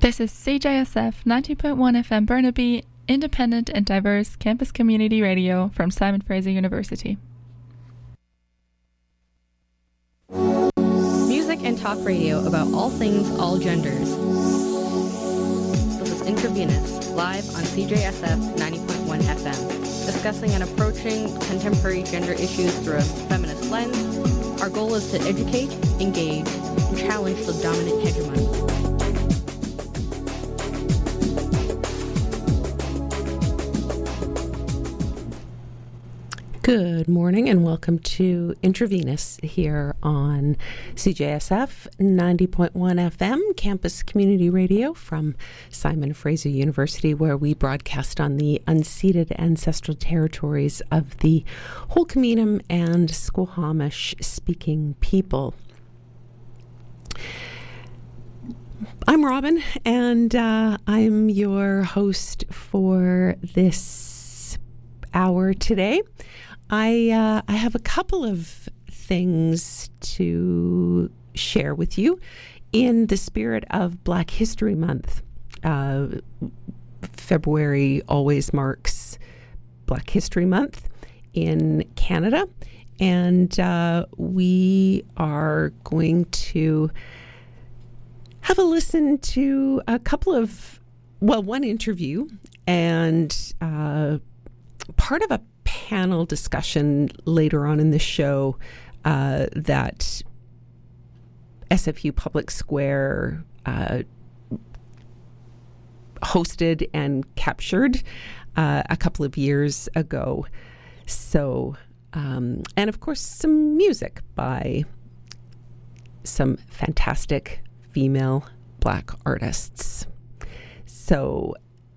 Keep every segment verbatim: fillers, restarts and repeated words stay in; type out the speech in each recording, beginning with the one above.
This is C J S F ninety point one F M Burnaby, independent and diverse campus community radio from Simon Fraser University. Music and talk radio about all things, all genders. This is Intravenous, live on C J S F ninety point one F M, discussing and approaching contemporary gender issues through a feminist lens. Our goal is to educate, engage, and challenge the dominant hegemony. Good morning and welcome to Intravenous here on C J S F ninety point one F M, campus community radio from Simon Fraser University, where we broadcast on the unceded ancestral territories of the Holcomb and Squamish speaking people. I'm Robin, and uh, I'm your host for this hour today. I uh, I have a couple of things to share with you in the spirit of Black History Month. Uh, February always marks Black History Month in Canada, and uh, we are going to have a listen to a couple of, well, one interview and uh, part of a panel discussion later on in the show uh, that S F U Public Square uh, hosted and captured uh, a couple of years ago. So, um, and of course, some music by some fantastic female Black artists. So,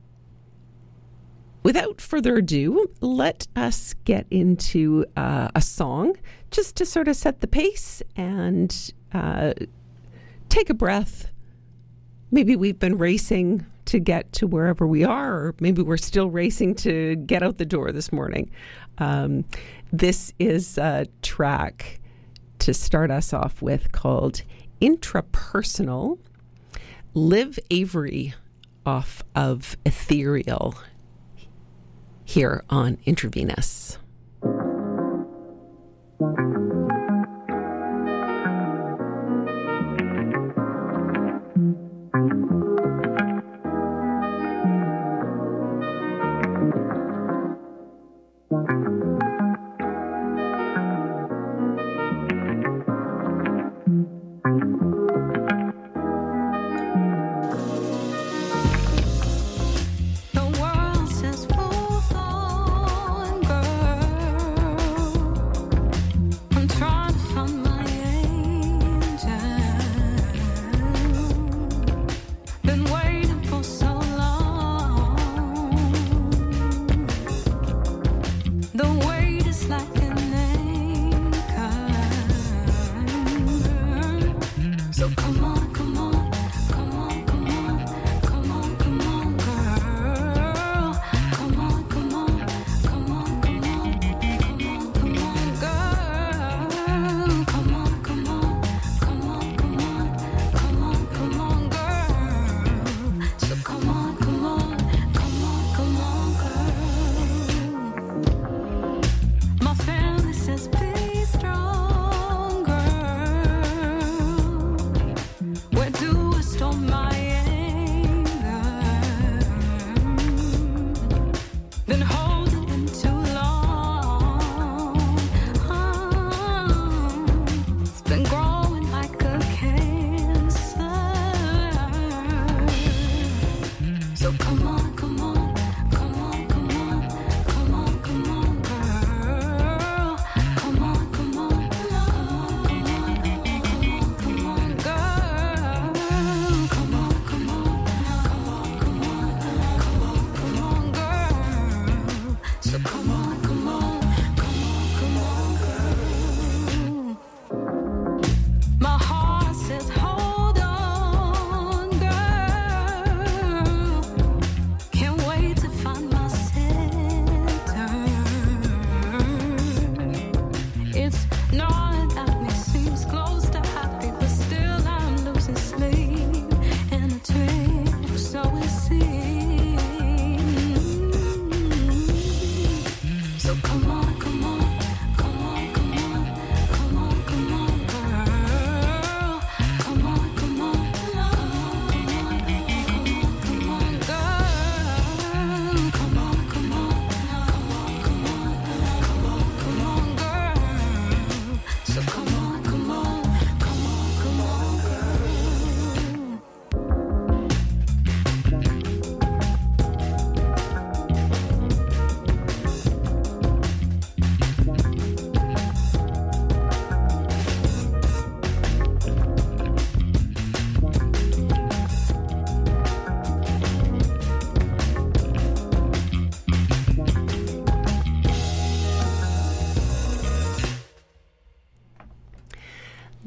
without further ado, let us get into uh, a song just to sort of set the pace and uh, take a breath. Maybe we've been racing to get to wherever we are, or maybe we're still racing to get out the door this morning. Um, this is a track to start us off with called Intrapersonal, Liv Avery off of Ethereal, here on Intravenous.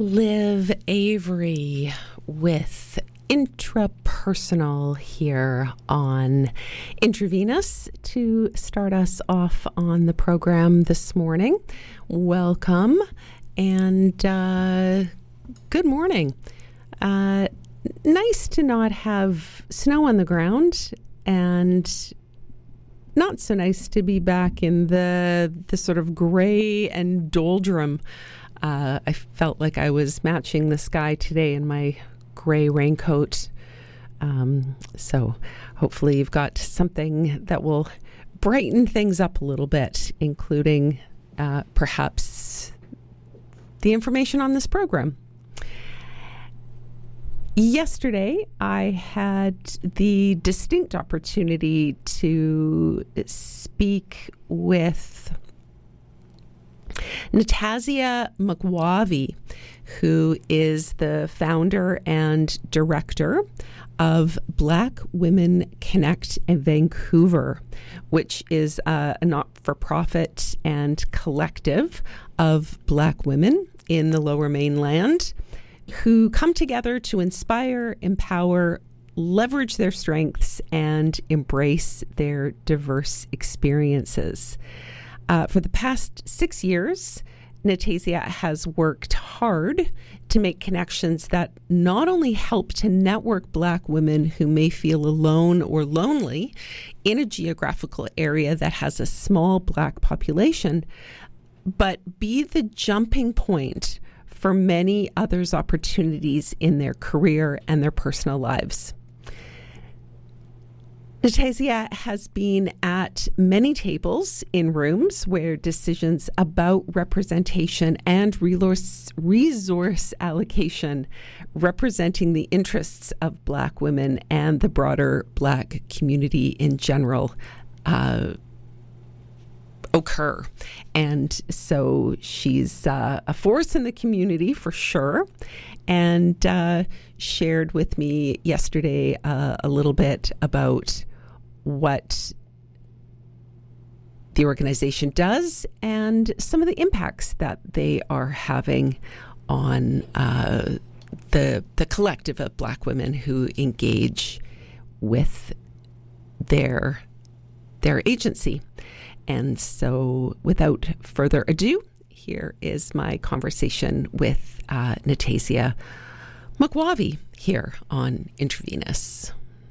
Liv Avery with Intrapersonal here on Intravenous to start us off on the program this morning. Welcome and uh, good morning. Uh, nice to not have snow on the ground, and not so nice to be back in the the sort of gray and doldrum. Uh, I felt like I was matching the sky today in my gray raincoat. Um, so hopefully you've got something that will brighten things up a little bit, including uh, perhaps the information on this program. Yesterday, I had the distinct opportunity to speak with Natassia Makwavi, who is the founder and director of Black Women Connect in Vancouver, which is uh, a not-for-profit and collective of Black women in the Lower Mainland who come together to inspire, empower, leverage their strengths, and embrace their diverse experiences. Uh, for the past six years, Natassia has worked hard to make connections that not only help to network Black women who may feel alone or lonely in a geographical area that has a small Black population, but be the jumping point for many others' opportunities in their career and their personal lives. Natassia has been at many tables in rooms where decisions about representation and resource, resource allocation representing the interests of Black women and the broader Black community in general uh, occur. And so she's uh, a force in the community for sure, and uh, shared with me yesterday uh, a little bit about what the organization does and some of the impacts that they are having on uh, the the collective of Black women who engage with their their agency. And so, without further ado, here is my conversation with uh, Natassia Makwavi here on Intravenous.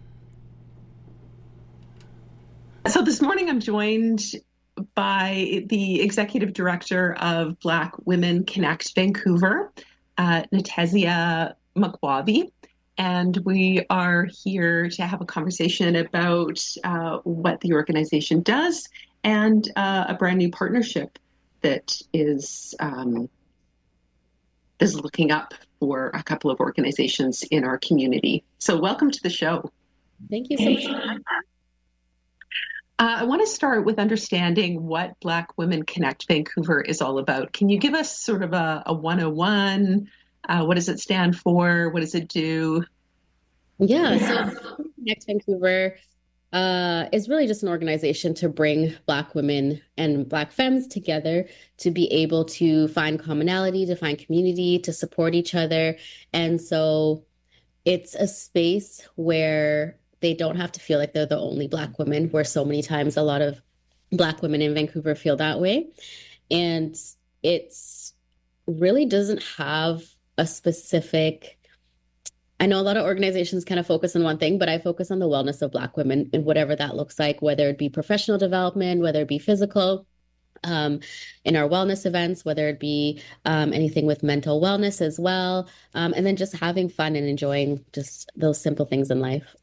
So this morning I'm joined by the Executive Director of Black Women Connect Vancouver, uh, Natassia Makwavi, and we are here to have a conversation about uh, what the organization does and uh, a brand new partnership that is um, is looking up for a couple of organizations in our community. So welcome to the show. Thank you so much. Uh, I want to start with understanding what Black Women Connect Vancouver is all about. Can you give us sort of a, a one oh one? Uh, what does it stand for? What does it do? Yeah, so Connect Vancouver uh, is really just an organization to bring Black women and Black femmes together to be able to find commonality, to find community, to support each other. And so it's a space where they don't have to feel like they're the only Black women, where so many times a lot of Black women in Vancouver feel that way. And it's really doesn't have a specific, I know a lot of organizations kind of focus on one thing, but I focus on the wellness of Black women and whatever that looks like, whether it be professional development, whether it be physical, um, in our wellness events, whether it be um, anything with mental wellness as well, um, and then just having fun and enjoying just those simple things in life.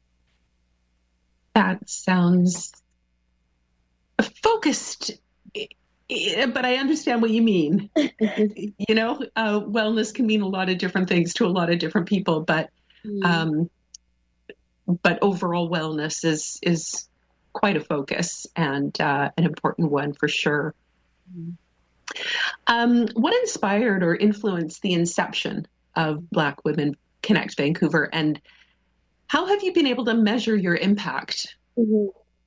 That sounds focused, but I understand what you mean. You know, uh, wellness can mean a lot of different things to a lot of different people, but mm. um, but overall wellness is is quite a focus and uh, an important one for sure. Mm. Um, what inspired or influenced the inception of Black Women Connect Vancouver, and how have you been able to measure your impact? Mm-hmm.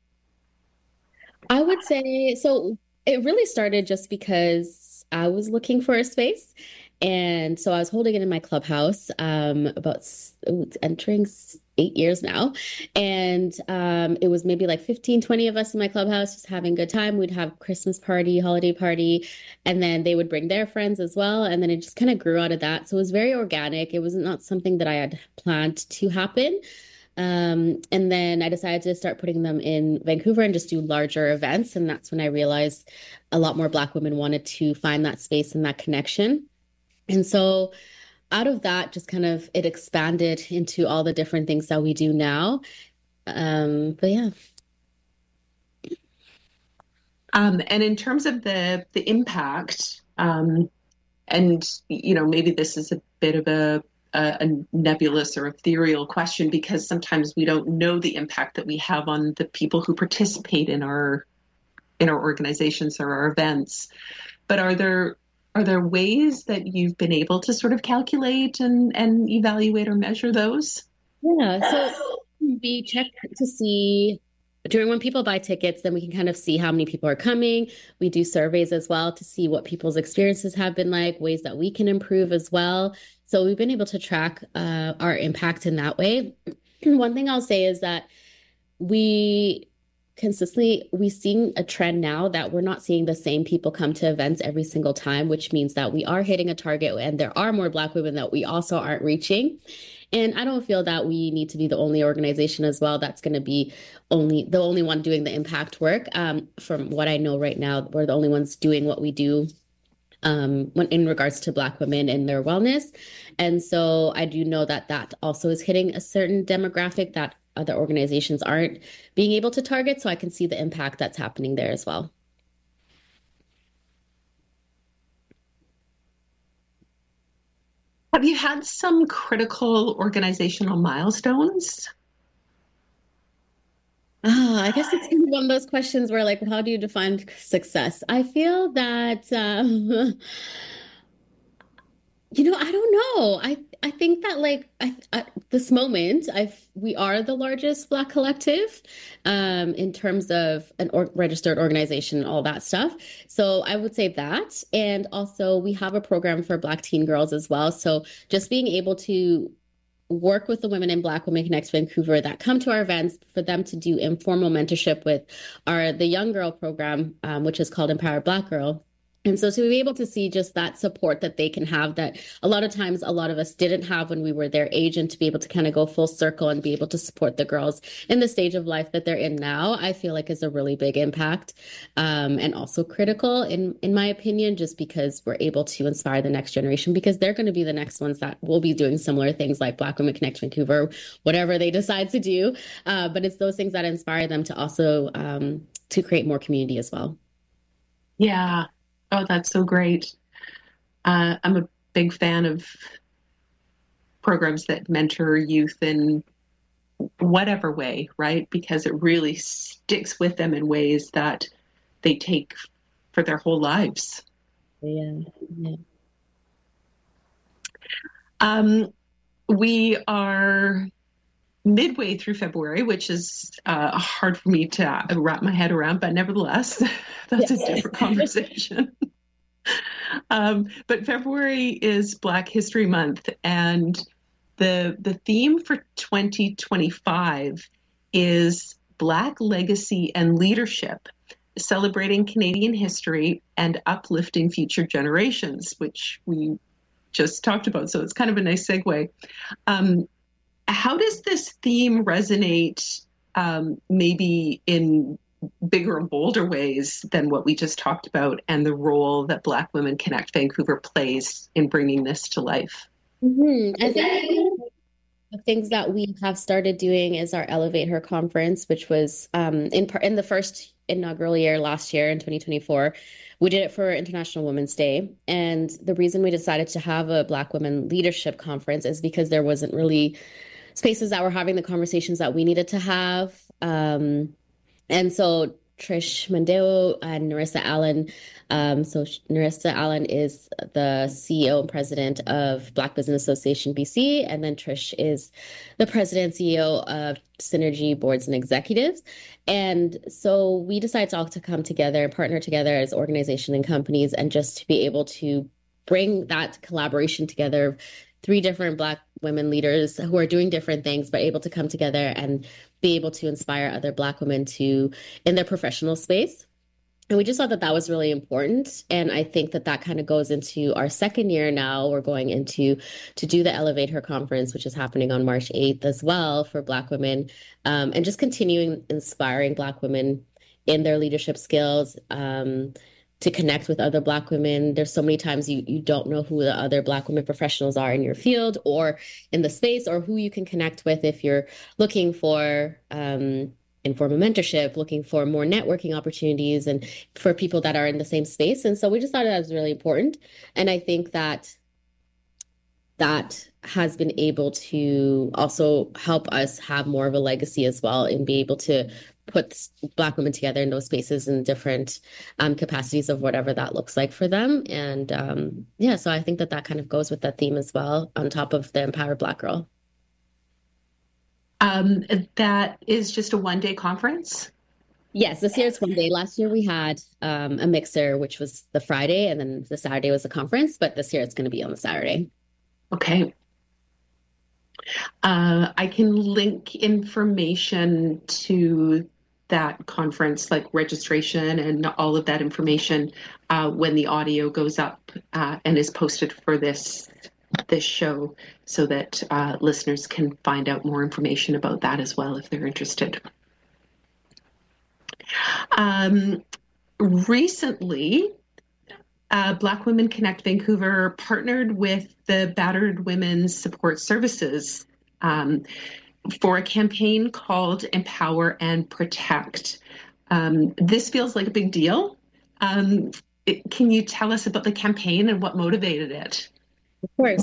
I would say, so it really started just because I was looking for a space And so I was holding it in my clubhouse, um, about s- ooh, it's entering s- eight years now. And um, it was maybe like fifteen, twenty of us in my clubhouse just having a good time. We'd have Christmas party, holiday party, and then they would bring their friends as well. And then it just kind of grew out of that. So it was very organic. It was not something that I had planned to happen. Um, and then I decided to start putting them in Vancouver and just do larger events. And that's when I realized a lot more Black women wanted to find that space and that connection. And so out of that, just kind of it expanded into all the different things that we do now. Um, but yeah. Um, and in terms of the the impact, um, and you know, maybe this is a bit of a, a, a nebulous or ethereal question because sometimes we don't know the impact that we have on the people who participate in our in our organizations or our events. But are there are there ways that you've been able to sort of calculate and, and evaluate or measure those? Yeah. So we check to see during when people buy tickets, then we can kind of see how many people are coming. We do surveys as well to see what people's experiences have been like, ways that we can improve as well. So we've been able to track uh, our impact in that way. One thing I'll say is that we consistently we seeing a trend now that we're not seeing the same people come to events every single time, which means that we are hitting a target and there are more Black women that we also aren't reaching. And I don't feel that we need to be the only organization as well that's going to be only the only one doing the impact work. Um, from what I know right now, we're the only ones doing what we do um, when in regards to Black women and their wellness. And so I do know that that also is hitting a certain demographic that other organizations aren't being able to target. So I can see the impact that's happening there as well. Have you had some critical organizational milestones? Oh, I guess it's one of those questions where, like, how do you define success? I feel that um, You know, I don't know. I I think that like I, at this moment, I we are the largest Black collective, um, in terms of an or registered organization and all that stuff. So I would say that, and also we have a program for Black teen girls as well. So just being able to work with the women in Black Women Connect Vancouver that come to our events for them to do informal mentorship with our the Young Girl program, um, which is called Empower Black Girl. And so to be able to see just that support that they can have that a lot of times a lot of us didn't have when we were their age, and to be able to kind of go full circle and be able to support the girls in the stage of life that they're in now, I feel like is a really big impact, um, and also critical in in my opinion, just because we're able to inspire the next generation, because they're going to be the next ones that will be doing similar things like Black Women Connect Vancouver, whatever they decide to do. Uh, but it's those things that inspire them to also um, to create more community as well. Yeah. Oh, that's so great. Uh, I'm a big fan of programs that mentor youth in whatever way, right? Because it really sticks with them in ways that they take for their whole lives. Yeah. Yeah. Um, we are midway through February, which is uh, hard for me to wrap my head around, but nevertheless, that's yes. a different conversation. um, but February is Black History Month, and the the theme for twenty twenty-five is Black Legacy and Leadership, celebrating Canadian history and uplifting future generations, which we just talked about. So it's kind of a nice segue. Um, how does this theme resonate, um, maybe in bigger and bolder ways than what we just talked about, and the role that Black Women Connect Vancouver plays in bringing this to life? Mm-hmm. I think the things that we have started doing is our Elevate Her conference, which was um, in part in the first inaugural year last year in twenty twenty-four. We did it for International Women's Day. And the reason we decided to have a Black Women Leadership Conference is because there wasn't really spaces that were having the conversations that we needed to have. Um, and so Trish Mondeo and Narissa Allen. Um, so Narissa Allen is the C E O and president of Black Business Association B C, and then Trish is the president and C E O of Synergy Boards and Executives. And so we decided to all to come together and partner together as organization and companies, and just to be able to bring that collaboration together. Three different Black women leaders who are doing different things, but able to come together and be able to inspire other Black women to in their professional space. And we just thought that that was really important. And I think that that kind of goes into our second year now. We're going into to do the Elevate Her conference, which is happening on March eighth as well for Black women, um, and just continuing inspiring Black women in their leadership skills, um, to connect with other Black women. There's so many times you, you don't know who the other Black women professionals are in your field or in the space, or who you can connect with if you're looking for um, informal mentorship, looking for more networking opportunities and for people that are in the same space. And so we just thought that was really important. And I think that that has been able to also help us have more of a legacy as well and be able to put Black women together in those spaces in different um, capacities of whatever that looks like for them. And um, yeah, so I think that that kind of goes with that theme as well, on top of the Empowered Black Girl. Um, that is just a one-day conference? Yes, this year it's one day. Last year we had um, a mixer, which was the Friday, and then the Saturday was the conference, but this year it's going to be on the Saturday. Okay. Uh, I can link information to that conference, like registration and all of that information, uh, when the audio goes up uh, and is posted for this this show, so that uh, listeners can find out more information about that as well if they're interested. Um, recently, uh, Black Women Connect Vancouver partnered with the Battered Women's Support Services um, for a campaign called Empower and Protect. Um, this feels like a big deal. Um, it, can you tell us about the campaign and what motivated it? Of course.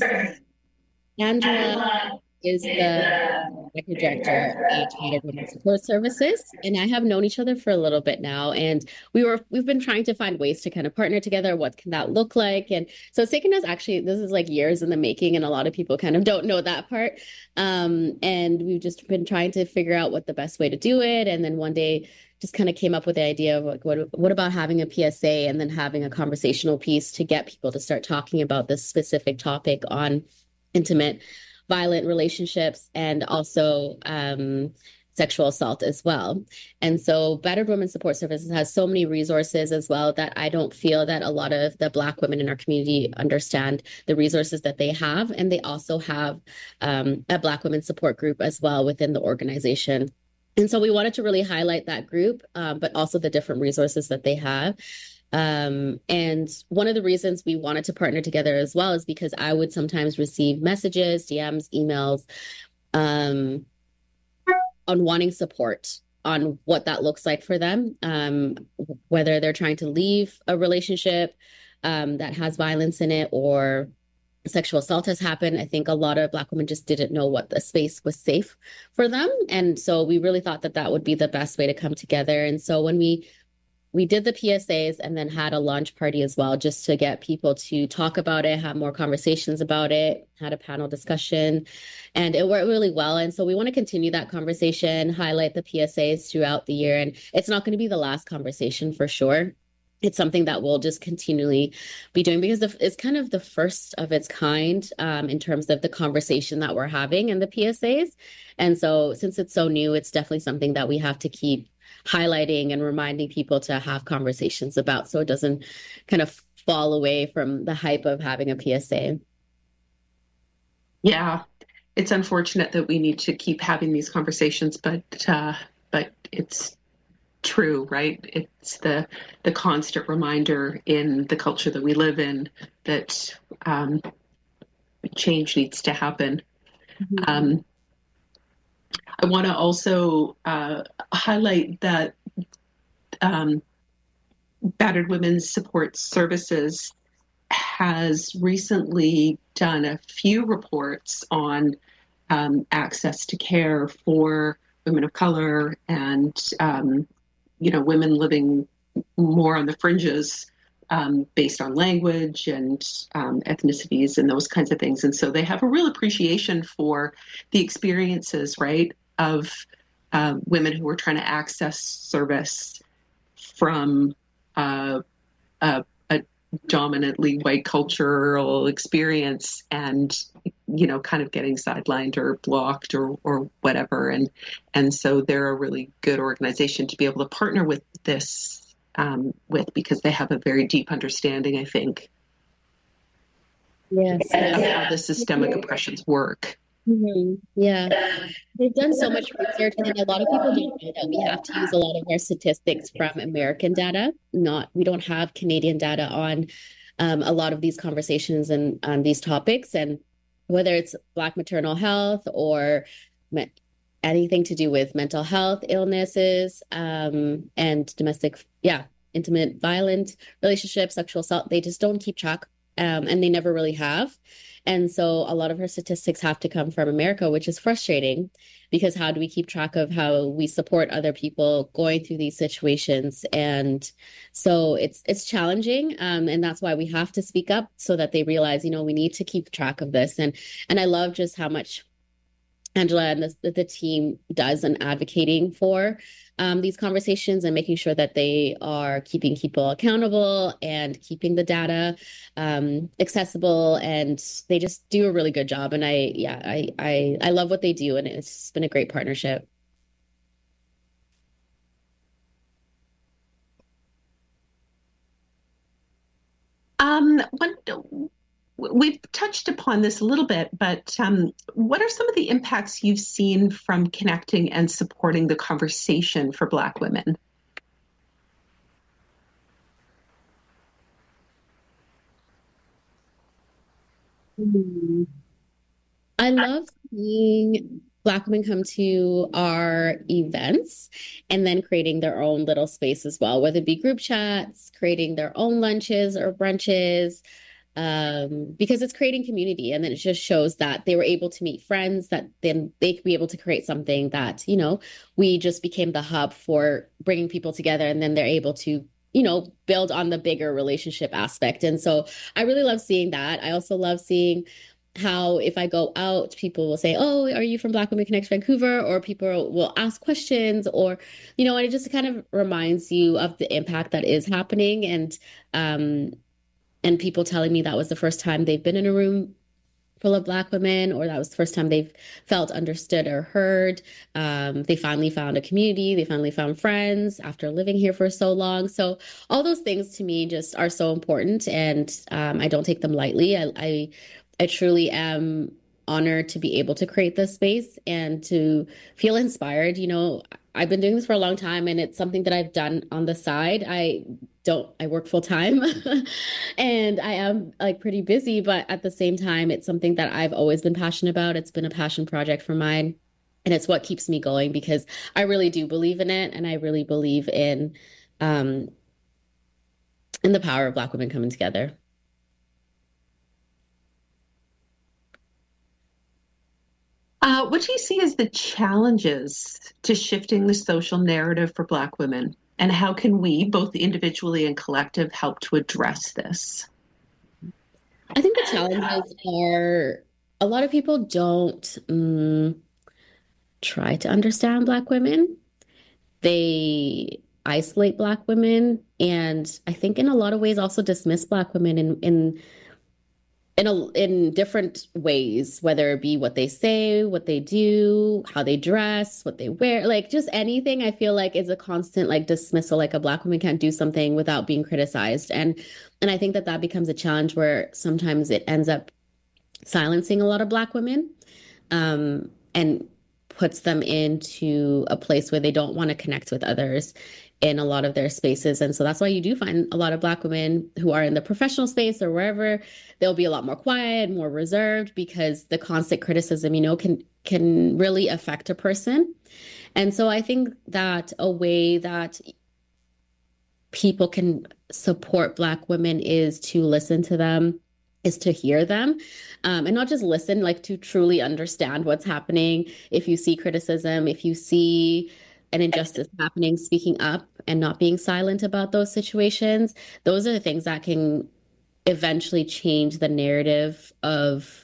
Angela is the executive director at Battered Women's Support Services, and I have known each other for a little bit now. And we were we've been trying to find ways to kind of partner together. What can that look like? And so it's taken us actually this is like years in the making, and a lot of people kind of don't know that part. Um, and we've just been trying to figure out what the best way to do it. And then one day, just kind of came up with the idea of like, what what about having a P S A and then having a conversational piece to get people to start talking about this specific topic on intimate, violent relationships, and also um, sexual assault as well. And so Battered Women's Support Services has so many resources as well that I don't feel that a lot of the Black women in our community understand the resources that they have. And they also have um, a Black women support group as well within the organization. And so we wanted to really highlight that group, um, but also the different resources that they have. Um, and one of the reasons we wanted to partner together as well is because I would sometimes receive messages, D Ms, emails, um, on wanting support on what that looks like for them, um, whether they're trying to leave a relationship um, that has violence in it or sexual assault has happened. I think a lot of Black women just didn't know what the space was safe for them. And so we really thought that that would be the best way to come together. And so when we we did the P S As and then had a launch party as well, just to get people to talk about it, have more conversations about it, had a panel discussion, and it worked really well. And so we want to continue that conversation, highlight the P S As throughout the year. And it's not going to be the last conversation for sure. It's something that we'll just continually be doing because the, it's kind of the first of its kind um, in terms of the conversation that we're having in the P S As. And so since it's so new, it's definitely something that we have to keep highlighting and reminding people to have conversations about, so it doesn't kind of fall away from the hype of having a P S A. Yeah, it's unfortunate that we need to keep having these conversations, but uh, but it's true, right? It's the the constant reminder in the culture that we live in that um, change needs to happen. Mm-hmm. Um, I want to also uh, highlight that um, Battered Women's Support Services has recently done a few reports on um, access to care for women of color and, um, you know, women living more on the fringes um, based on language and um, ethnicities and those kinds of things. And so they have a real appreciation for the experiences, right, of uh, women who are trying to access service from uh, a, a dominantly white cultural experience and, you know, kind of getting sidelined or blocked or, or whatever. And, and so they're a really good organization to be able to partner with this, um, with, because they have a very deep understanding, I think, Yes. of how the systemic oppressions work. Mm-hmm. Yeah, they've done so much research, and a lot of people don't know that we have to use a lot of our statistics from American data. Not, we don't have Canadian data on um, a lot of these conversations and on these topics, and whether it's Black maternal health or me- anything to do with mental health illnesses um, and domestic, yeah, intimate, violent relationships, sexual assault, they just don't keep track, um, and they never really have. And so a lot of her statistics have to come from America, which is frustrating because how do we keep track of how we support other people going through these situations? And so it's it's challenging. Um, and that's why we have to speak up so that they realize, you know, we need to keep track of this. And and I love just how much Angela and the, the team does in advocating for um, these conversations and making sure that they are keeping people accountable and keeping the data um, accessible. And they just do a really good job. And I, yeah, I, I, I love what they do. And it's been a great partnership. Um, one, we've touched upon this a little bit, but um, what are some of the impacts you've seen from connecting and supporting the conversation for Black women? Mm. I love seeing Black women come to our events and then creating their own little space as well, whether it be group chats, creating their own lunches or brunches, um, because it's creating community. And then it just shows that they were able to meet friends, that then they could be able to create something that, you know, we just became the hub for bringing people together. And then they're able to, you know, build on the bigger relationship aspect. And so I really love seeing that. I also love seeing how if I go out, people will say, "Oh, are you from Black Women Connect Vancouver?" Or people will ask questions, or, you know, and it just kind of reminds you of the impact that is happening. And, um, and people telling me that was the first time they've been in a room full of Black women, or that was the first time they've felt understood or heard. Um, they finally found a community. They finally found friends after living here for so long. So all those things to me just are so important, and um, I don't take them lightly. I, I I truly am honored to be able to create this space and to feel inspired. You know, I've been doing this for a long time, and it's something that I've done on the side. I don't, I work full time and I am like pretty busy, but at the same time, it's something that I've always been passionate about. It's been a passion project for mine, and it's what keeps me going because I really do believe in it. And I really believe in, um, in the power of Black women coming together. Uh, what do you see as the challenges to shifting the social narrative for Black women? And how can we, both individually and collective, help to address this? I think the challenges are a lot of people don't um, try to understand Black women. They isolate Black women, and I think in a lot of ways also dismiss Black women in in in a, in different ways, whether it be what they say, what they do, how they dress, what they wear, like just anything. I feel like is a constant like dismissal, like a Black woman can't do something without being criticized, and and I think that that becomes a challenge where sometimes it ends up silencing a lot of Black women, um, and puts them into a place where they don't want to connect with others in a lot of their spaces. And so that's why you do find a lot of Black women who are in the professional space or wherever, they'll be a lot more quiet, more reserved, because the constant criticism, you know, can can really affect a person. And so I think that a way that people can support Black women is to listen to them, is to hear them, um, and not just listen, like to truly understand what's happening. If you see criticism, if you see an injustice happening, speaking up and not being silent about those situations, those are the things that can eventually change the narrative of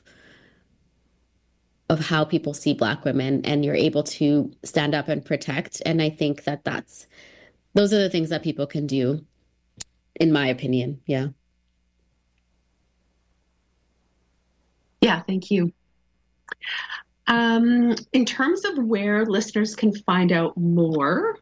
of how people see Black women, and you're able to stand up and protect. And I think that that's those are the things that people can do, in my opinion. Yeah. Yeah, thank you. Um, in terms of where listeners can find out more,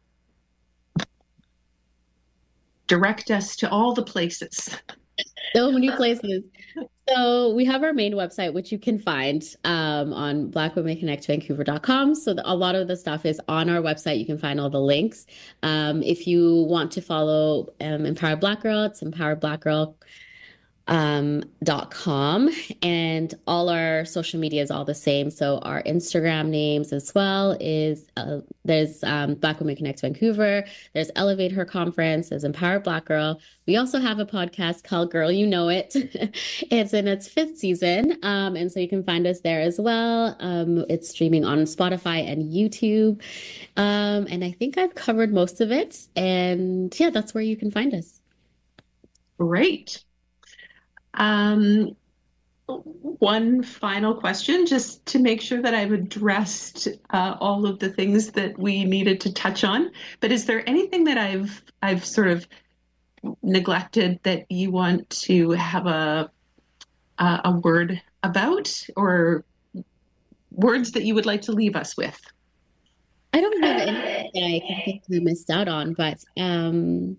direct us to all the places. So many places. So we have our main website, which you can find um, on black women connect vancouver dot com. So the, a lot of the stuff is on our website. You can find all the links. Um, if you want to follow um, Empowered Black Girl, it's Empowered Black Girl um dot com, and all our social media is all the same. So our Instagram names as well is uh, there's um Black Women Connect Vancouver, there's Elevate Her Conference, there's Empowered Black Girl. We also have a podcast called Girl You Know It. It's in its fifth season, um and so you can find us there as well. Um it's streaming on Spotify and YouTube, um and I think I've covered most of it, and yeah, that's where you can find us. Great. Um, one final question, just to make sure that I've addressed uh, all of the things that we needed to touch on. But is there anything that I've I've sort of neglected that you want to have a a, a word about, or words that you would like to leave us with? I don't have anything that I can think we missed out on, but um,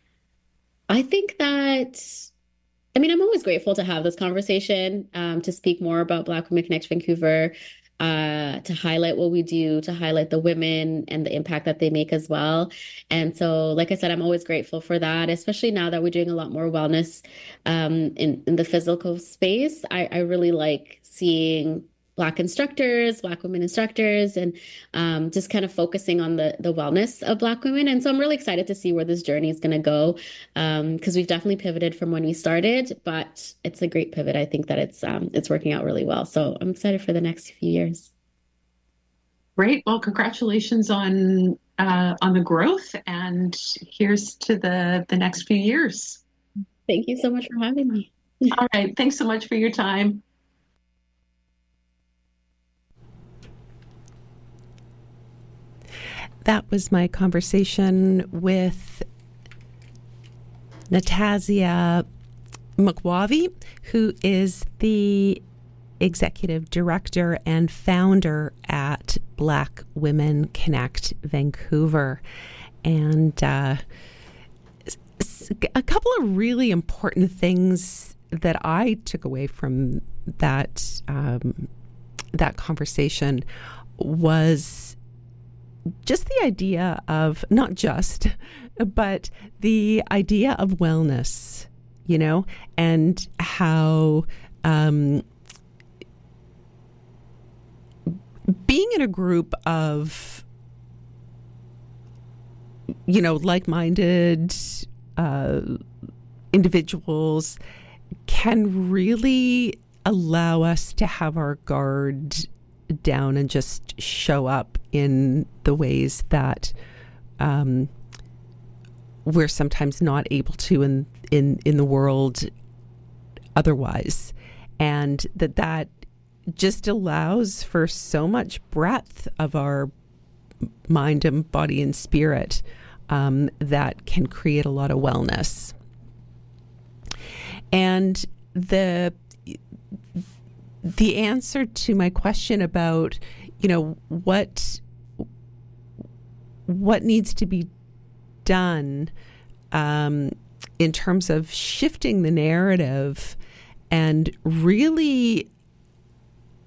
I think that. I mean, I'm always grateful to have this conversation, um, to speak more about Black Women Connect Vancouver, uh, to highlight what we do, to highlight the women and the impact that they make as well. And so, like I said, I'm always grateful for that, especially now that we're doing a lot more wellness um, in, in the physical space. I, I really like seeing Black instructors, Black women instructors, and um, just kind of focusing on the the wellness of Black women. And so I'm really excited to see where this journey is going to go, because um, we've definitely pivoted from when we started, but it's a great pivot. I think that it's um, it's working out really well. So I'm excited for the next few years. Great. Well, congratulations on uh, on the growth, and here's to the the next few years. Thank you so much for having me. All right. Thanks so much for your time. That was my conversation with Natassia McWavy, who is the executive director and founder at Black Women Connect Vancouver. And uh, a couple of really important things that I took away from that um, that conversation was just the idea of, not just, but the idea of wellness, you know, and how um, being in a group of, you know, like-minded uh, individuals can really allow us to have our guard down and just show up in the ways that um, we're sometimes not able to in, in, in the world otherwise. And that that just allows for so much breadth of our mind and body and spirit um, that can create a lot of wellness. And the the answer to my question about, you know, what what needs to be done um, in terms of shifting the narrative and really